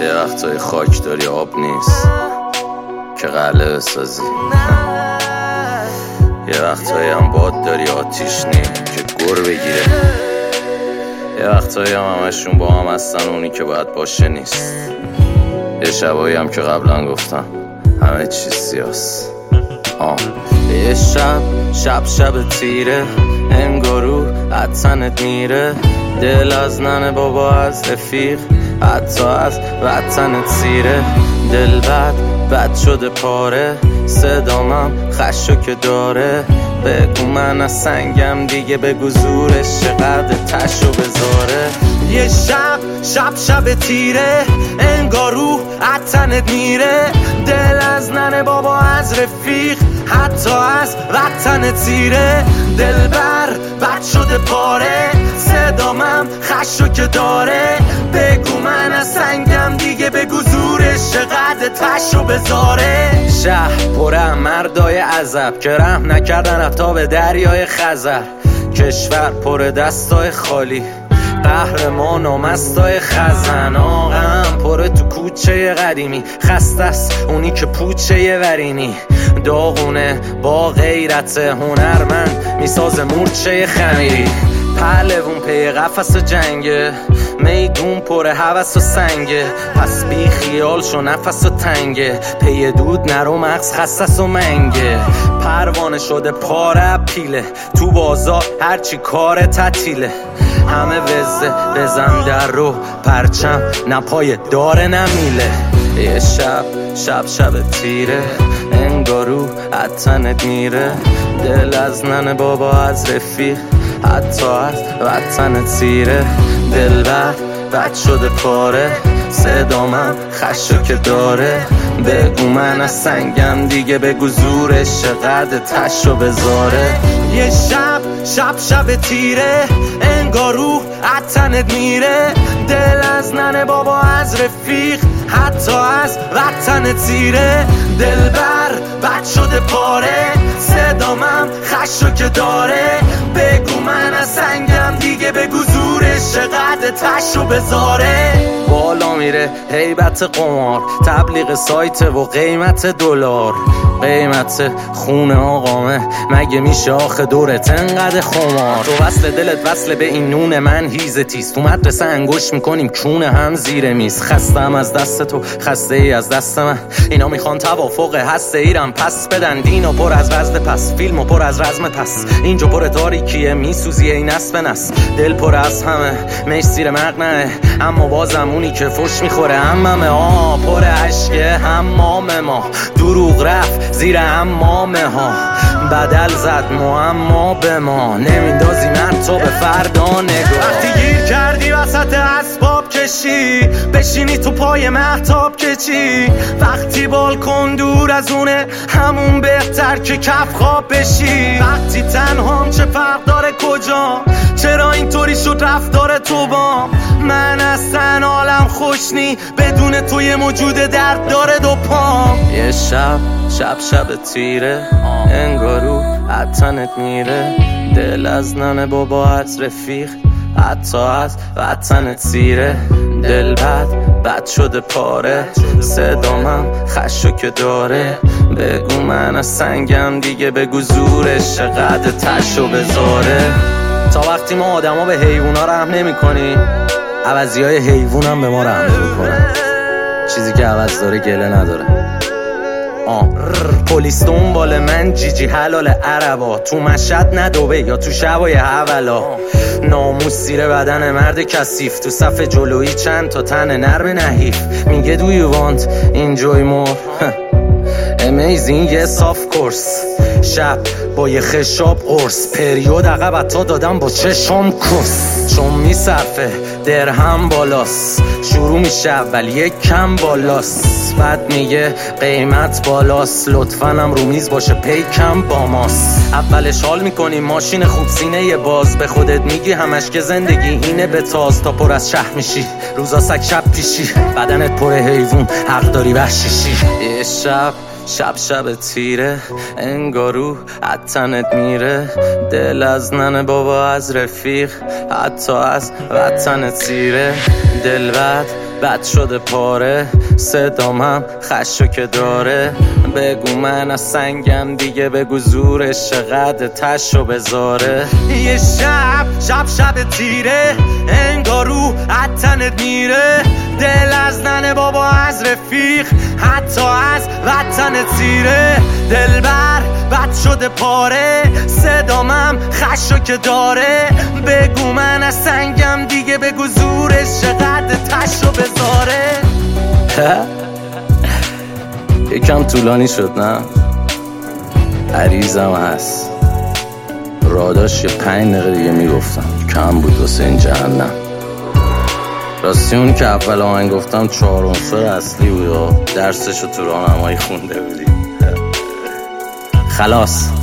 یه وقتای خاک داری آب نیست که قلعه بسازی، یه وقتایی هم باد داری آتیش نی که گر بگیره، یه وقتایی هم همشون با هم هستن اونی که باید باشه نیست، یه شبایی هم که قبلا گفتم همه چیز سیاست. یه شب تیره، انگارو حدسنت میره، دل از ننه بابا از رفیق، حتی از وطنت سیره، دل بد شده پاره، صدامم خشو که داره، بگو من از سنگم دیگه، بگو زورش چقدر تشو بذاره. یه شب تیره، انگارو حدسنت میره، دل از ننه بابا از رفیق، حتی از وطنت سیره، دل بد شده پاره، صدامم خشو که داره، بگو من از سنگم دیگه، بگو زورش چقدر تشو بذاره. شهر پره مردای عذب که رحم نکردن حتی به دریای خزر، کشور پر دستای خالی، قهرمان و مستای خزن، آقام پره تو کوچه قدیمی، خسته است اونی که پوچه ورینی، داغونه با غیرت هنرمند میسازه مورچه خمیری، پهلوون پی قفس جنگه، میدون پر هوس و سنگه، پس بی خیال شو نفس و تنگه، پی دود نرو مغز خصص و منگه، پروانه شده پاره پیله، تو بازار هرچی کار تعطیله، همه وزه بزن در رو پرچم نپای داره نمیله. یه شب تیره، انگارو حدسنت میره، دل از ننه بابا از رفیق، حتی از وطنت سیره، دل بد شده پاره، صدامم خشو که داره، بگو من از سنگم دیگه، بگو زورش چقدر تشو بذاره. یه شب تیره، انگارو حدسنت میره، دل از ننه بابا از رفیق، حتی از وطنت سیره، دل بد شده پاره، صدامم خشو که داره، بگو من از سنگم دیگه، بگو زورش چقدر تشو بذاره. بالا میره هیبت قمار، تبلیغ سایت و قیمت دلار، قیمت خونه آقامه، مگه میشه آخه دورت انقدر خمار، تو وصل دلت وصل به این نون من هیزه تیست، تو مدرسه انگوش میکنیم کونه هم زیر میز، خستم از دست تو خسته ای از دست من، اینا میخوان توافق هسته ایرم پس بدن، دینو پر از وزد پس، فیلمو پر از رزم پس، اینجا پر تاریکیه میسوزی این نس به نس، دل پر از همه میش زیر مقنعه، اما بازم اونی که فش میخوره هممه، پر عشقه حمام ما، دروغ رفت زیر حمامه ها، بدل زد معما به ما، نمیندازی من تو به فردا نگاه. وقتی گیر کردی وسط اسباب کشی، بشینی تو پای مهتاب کچی، وقتی بالکن دور از اونه همون بهتر که کف خواب بشی، وقتی تنهام چه فرق داره کجا، چرا اینطوری شد رفتار تو با من، اصلا حالم خوش نی بدون تو، یه موجود درد داره دو پام. یه شب تیره، انگارو حدسنت میره، دل از ننه بابا از رفیق، حتی از وطنت سیره، دل بد شده پاره، صدامم خشو که داره، بگو من از سنگم دیگه، بگو زورش چقدر تشو بذاره. تا وقتی ما آدما به حیوونا رحم نمی کنی، عوضی های حیوون هم به ما رحم نمی کنن، چیزی که عوض داره گله نداره. پلیس دنبال من جیجی حلال عربا، تو مشهد ندوه یا تو شبای حولا، ناموس زیر بدن مرد کثیف، تو صف جلویی چند تا تن نرم نحیف، میگه do you want enjoy more amazing yes of course، شب با یه خشاب قرص، پریود عقب تا دادم با چشم کس، چون میصرفه درهم بالاست، شروع میشه اول یک کم بالاست، بعد میگه قیمت بالاست، لطفاً هم رو میز باشه پیکم با ماست، اولش حال میکنیم ماشین خوب سینه یه باز، به خودت میگی همش که زندگی اینه به تاز، تا پر از شهر میشی روزا سگ شب پیشی، بدنت پر حیوون حق داری وحشیشی. یه شب تیره، انگارو حدسنت میره، دل از ننه بابا از رفیق، حتی از وطنت سیره، دل بد شده پاره، صدام هم خشو که داره. بگو من از سنگم دیگه، بگو زورش چقدر تشو بذاره. یه شب تیره، انگار رو عطنت میره. دل از ننه بابا، از رفیق، حتی از وطن تیره. دلبر بد شده پاره، صدامم خشو که داره. بگو من از سنگم دیگه، بگو زورش چقدر تشو بذاره. یکم طولانی شد نه؟ عریضم هست، راداش یه 5 دقیقه دیگه میگفتم، کم بود واسه این جهنم. راستی اون که اول آهنگ گفتم 4 عنصر اصلی بود، درسشو تو راهنمایی خونده بودی. خلاص